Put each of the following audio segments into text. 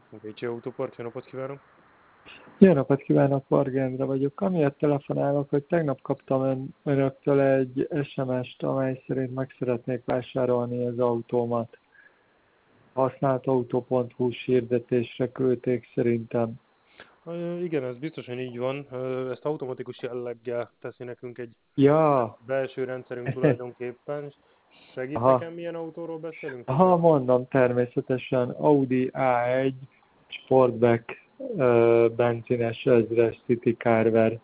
Bécsi Autópart, jó napot kívánok! Jó napot kívánok, Varga Endre vagyok. Amiatt telefonálok, hogy tegnap kaptam önöktől egy SMS-t, amely szerint meg szeretnék vásárolni az autómat. Használtautó.hu-s hirdetésre küldték szerintem. Igen, ez biztosan így van. Ezt automatikus jelleggel teszi nekünk egy Ja, belső rendszerünk tulajdonképpen. Segít aha, nekem, milyen autóról beszélünk? aha, mondom, természetesen Audi A1 Sportback benzines ezres City Carver.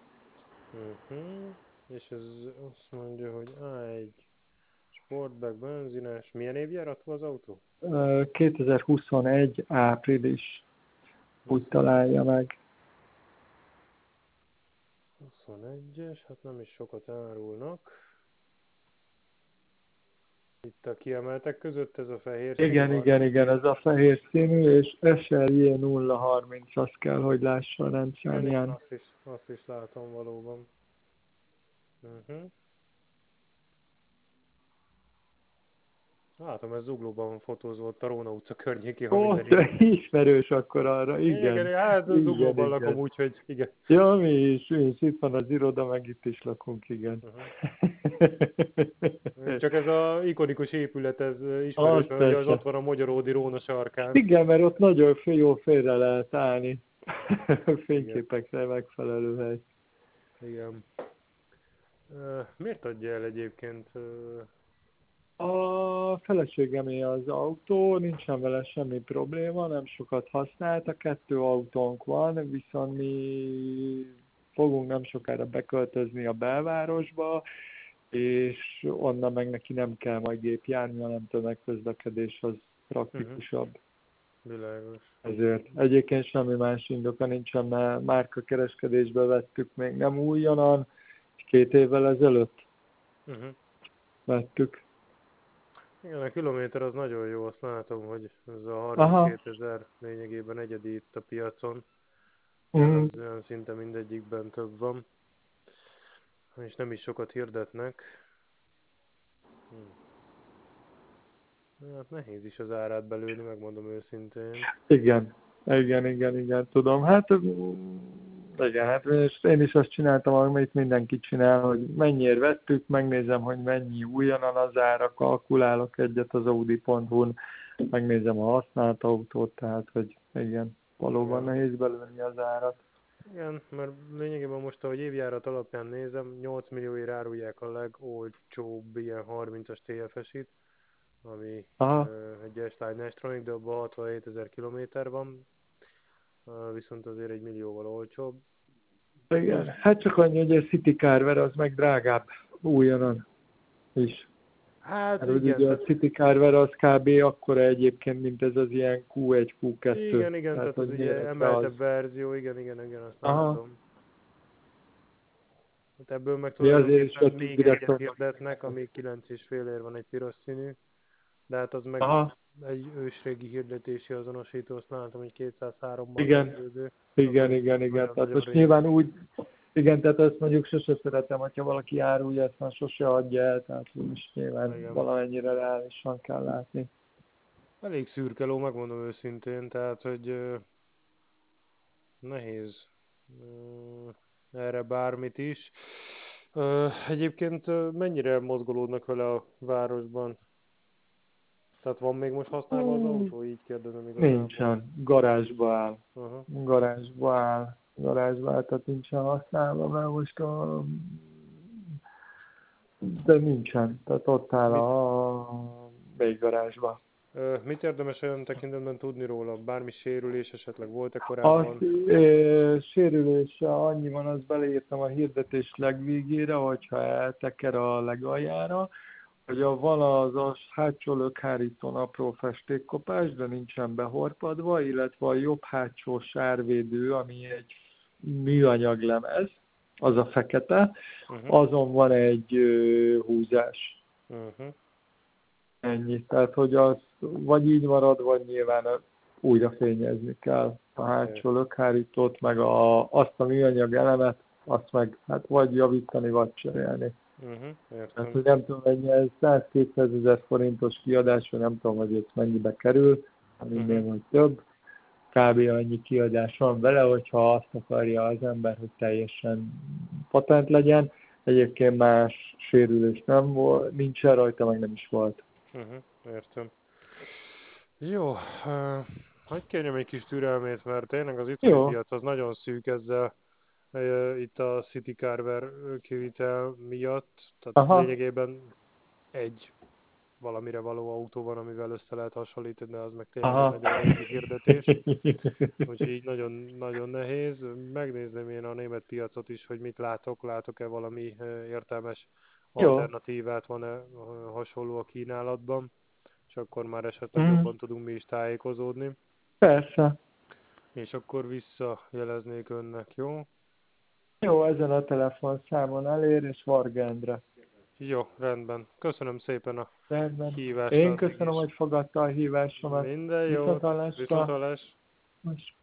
És ez azt mondja, hogy A1 Sportback benzines. Milyen évjáratú az autó? 2021 április, úgy találja meg. 21-es, hát nem is sokat árulnak. Itt a kiemeltek között ez a fehér színű Igen, ez a fehér színű, és SLJ 030, azt kell, hogy lássa a rendszernyán. Azt is látom valóban. Látom, ez Zuglóban fotózva ott a Róna utca környékén, ha minden Ott ismerős akkor arra, igen, igen. hát Zuglóban lakom, Igen. úgyhogy igen. Ja, mi is, itt van az iroda, meg itt is lakunk, igen. Csak ez az ikonikus épület, ez ismerős, Az hogy az persze. ott van a Magyaródi Róna sarkán. Igen, mert ott nagyon jó félre lehet állni. Igen. Fényképekre megfelelő hely. Igen. Miért adja el egyébként? A feleségemé az autó, nincsen vele semmi probléma, nem sokat használta, 2 autónk van, viszont mi fogunk nem sokára beköltözni a belvárosba, és onnan meg neki nem kell majd gépjárni, hanem tömegközlekedés az praktikusabb. Világos. Ezért egyébként semmi más indoka nincsen, mert márkakereskedésbe vettük még nem újonnan, 2 évvel ezelőtt vettük. Igen, a kilométer az nagyon jó, azt látom, hogy ez a 32 000 lényegében egyedi itt a piacon. Jellemzően szinte mindegyikben több van. És nem is sokat hirdetnek. Hát nehéz is az árát belőni, megmondom őszintén. Igen, tudom. Hát igen, hát én is azt csináltam, amit mindenki csinál, hogy mennyiért vettük, megnézem, hogy mennyi újonnan az ára, kalkulálok egyet az Audi.hu-n, megnézem a használt autót, tehát hogy igen, valóban nehéz belőni az árat. Igen, mert lényegében most, ahogy évjárat alapján nézem, 8 millióért árulják a legolcsóbb ilyen 30-as TFS-it, ami egy S-Line S-Tronic, de abban 67 000 kilométer van, viszont azért 1 millióval olcsóbb. Igen, hát csak annyi, hogy a City Carver az meg drágább újonnan is. Hát igen. Ugye a City Carver az kb. Akkora egyébként, mint ez az ilyen Q1, Q2. Igen, tehát az ugye emeltebb verzió, igen, azt látom. Hát ebből meg tulajdonképpen még egyet hirdetnek, ami 9,5 van egy piros színű, de hát az meg egy ősrégi hirdetési azonosító, azt látom, hogy 203-ban kezdődő. Igen. Tehát most nyilván úgy, igen, tehát ezt mondjuk sose szeretem, hogyha valaki árulja, ezt már sose adja el, tehát most nyilván valamennyire reálisan kell látni. Elég szürke ló, megmondom őszintén, tehát hogy nehéz erre bármit is. Egyébként mennyire mozgolódnak vele a városban? Tehát van még most használva az autó? Így kérdezem igazából. Nincsen, garázsba áll. Garázsba áll, tehát nincsen használva, mert most de nincsen, tehát ott áll a véggarázsba. Mit érdemes olyan tekintetben tudni róla? Bármi sérülés esetleg volt-e korábban? Sérülése annyi van, azt beleírtam a hirdetés legvégére, hogyha elteker a legaljára, hogy van az hátsó lökhárítón apró festékkopás, de nincsen behorpadva, illetve a jobb hátsó sárvédő, ami egy műanyag lemez, az a fekete, azon van egy húzás. Ennyi. Tehát, hogy az vagy így marad, vagy nyilván újra fényezni kell a hátsó lökhárítót, meg azt a műanyag elemet, azt meg hát vagy javítani, vagy cserélni. Tehát, hogy nem tudom, mennyi ez 100-200 000 forintos kiadás, vagy nem tudom, hogy ez mennyibe kerül, minél vagy több. kb. Annyi kiadás van vele, hogyha azt akarja az ember, hogy teljesen patent legyen. Egyébként más sérülés nem volt, nincsen rajta, meg nem is volt. Értem. Jó, hagyj kérjem egy kis türelmét, mert tényleg az itthoni piac az nagyon szűk ezzel, itt a City Carver kivitel miatt, tehát lényegében egy valamire való autó van, amivel össze lehet hasonlítani, de az meg tényleg egy nagyon régi hirdetés. Úgyhogy így nagyon, nagyon nehéz. Megnézném én a német piacot is, hogy mit látok-e valami értelmes alternatívát, van-e hasonló a kínálatban, és akkor már esetleg jobban tudunk mi is tájékozódni. Persze. És akkor visszajeleznék önnek, jó? Jó, ezen a telefonszámon elér, és Varga Endre. Jó, rendben. Köszönöm szépen a hívást. Én köszönöm, hogy fogadta a hívásomat. Minden jót. Viszonthallás.